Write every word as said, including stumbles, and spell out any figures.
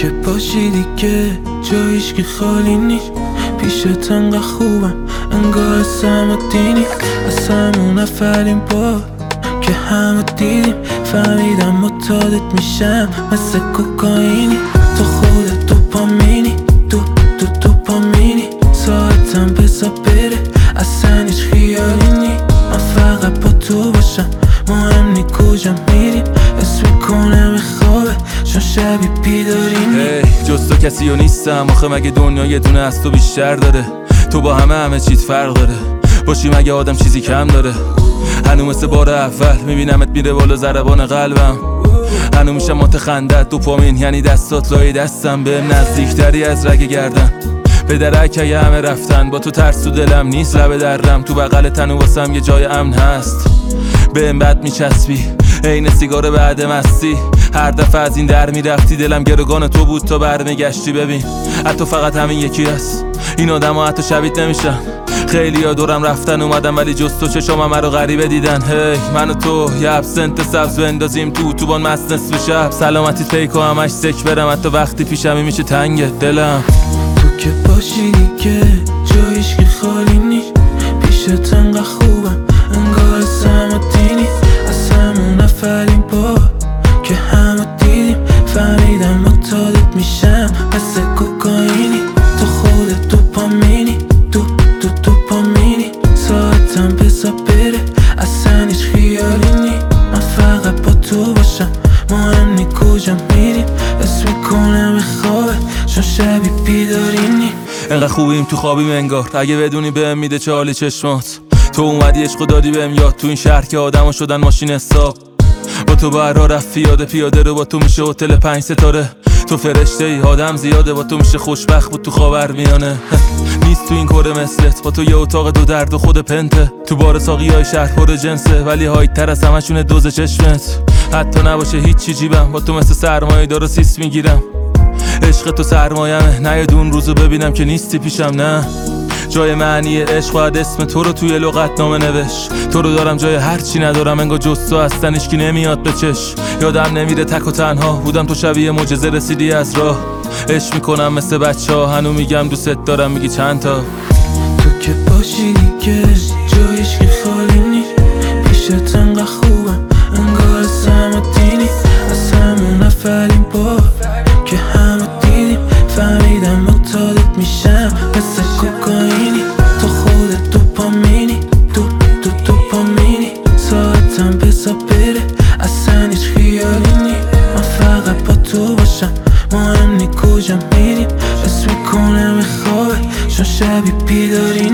که باشی دیگه جا هیچکی خالی نیست. پیشت انقدر خوبم انگار اسم و دینی، از همون اولین بار که همه دیدیم فهمیدم متعادت میشم مثل کوکائینی. تو خودت دوپامینی، دو دو دوپامینی، ساعتم بزا بره اصلا هیچ خیالی نی. من فقط با تو باشم مهم نی کجا میریم، اسم میکنم خوابه چون شبی بیداری نی. hey, جز تو کسی و نیستم آخه مگه دنیا یه دونه از تو بیشتر داره؟ تو با همه همه چیز فرق داره، باشی مگه آدم چیزی کم داره؟ هنو مثل بار اول میبینمت میره بالا ضربان قلبم، هنو میشم متخندت دوپامین یعنی دستات لای دستم، به نزدیکتری از رگ گردن به درک اگه همه رفتن. با تو ترس تو دلم نیست لبه درم، تو بغل تنو واسم یه جای امن هست. به این بد میچسبی عین سیگار بعد مستی، هر دفعه از این در میرفتی دلم گروگان تو بود تا برمیگشتی. ببین حتی فقط همین یکی هست، این آدم ها حتی شبیت نمیشن. خیلی ها دورم رفتن اومدم ولی جز تو چشام همه رو غریبه دیدن. هی hey, من و تو یه ابسنت سبز بندازیم تو اتوبان مست نصف شب، سلامتی پیک و همش سک برم حتی وقتی پیشمی میشه تنگ دلم. تو که باشی دیگه جا هیچکی خالی نیست. پیشت انقدر خوبم انگار اسم و دینی، از همون اولین بار که همه دیدیم فهمیدم متعادت میشم مثل کوکائینی. تو خودت دوپامینی، دو دو دوپامینی، ساعتم بزا بره اصلا هیچ خیالی نی. من فقط با تو باشم مهم نی کجا میریم، اسم میکنم خوابه چون شبی بیداری نی. انقدر خوبیم تو خوابیم انگار، اگه بدونی بهم میده چالی چشمات. تو اومدی عشق دادی بهم یاد، تو این شهر که آدما شدن ماشین حساب. با تو بر راه رفت پیاده پیاده رو، با تو میشه هتل پنج ستاره. تو فرشته ای آدم زیاده، با تو میشه خوشبخت بود تو خاورمیانه. نیست تو این کره مثلت، با تو یه اتاق دو درد و خود پنته. تو بار ساقی های شهر پر جنسه ولی هایت تر از همشونه دوز چشمت. حتی نباشه هیچ چی جیبم، با تو مثل سرمایه دار و سیس میگیرم. عشق تو سرمایمه، نه یه دون روزو ببینم که نیستی پیشم. نه جای معنی عشق باید اسم تو رو توی لغت نامه نوشت. تو رو دارم جای هر چی ندارم، انگار جز تو هستن هیچکی نمیاد به چش. یادم نمیره تک و تنها بودم، تو شبیه معجزه رسیدی از راه. عشق میکنم مثل بچه ها، هنو میگم دوست دارم میگی چند تا. تو که باشی دیگه جا هیچکی خالی نیست. پیشت انقدر خوبم انگار اسم و دینی، از همون اولین بار که همه دیدیم فهمیدم متعادت میشم مثل کوکائینی. تو خودت دوپامینی، دو دو دوپامینی، ساعتم بزا بره اصلا هیچ خیالی نی. من فقط با تو باشم مهم نی کجا میریم، اسم میکنم خوابه چون شبی بیداری